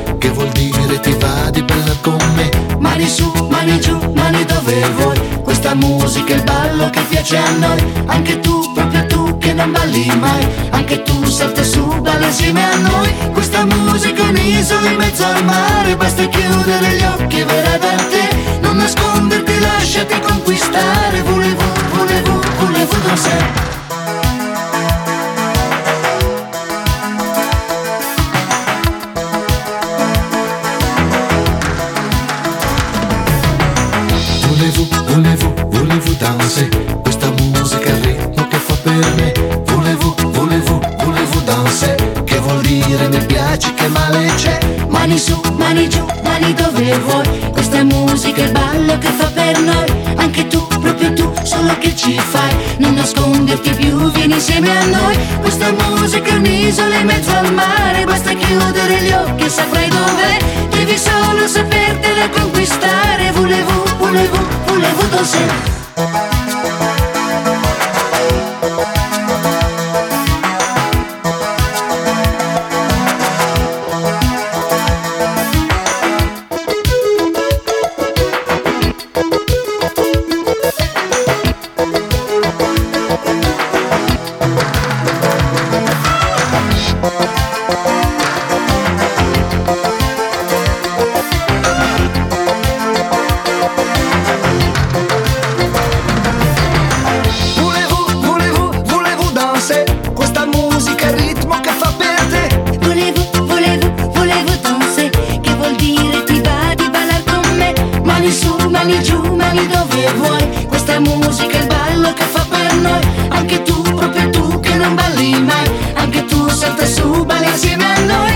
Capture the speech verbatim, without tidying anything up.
che vuol dire ti va di ballar con me. Mani su, mani giù, mani dove vuoi, questa musica è il ballo che piace a noi. Anche tu, proprio tu che non balli mai, anche tu salta su, balla insieme a noi. Questa musica è un'isola in mezzo al mare, basta chiudere gli occhi e verrà da te. Non nasconderti, lasciati conquistare. Voulez-vous, voulez-vous, voulez-vous danser? Voulez-vous, voulez-vous danser? Questa musica è il ritmo che fa per me. Voulez-vous, voulez-vous, voulez-vous danser? Che vuol dire mi piaci, che male c'è? Mani su, mani giù, mani dove vuoi, questa musica è il ballo che fa per noi. Anche tu, proprio tu, solo che ci fai, non nasconderti più, vieni insieme a noi. Questa musica è un'isola in mezzo al mare, basta chiudere gli occhi e saprai dov'è. Devi solo sapertela conquistare. Voulez-vous, voulez-vous, voulez-vous danser? Mani giù, mani dove vuoi, questa musica è il ballo che fa per noi. Anche tu, proprio tu che non balli mai, anche tu salta su, balla insieme a noi.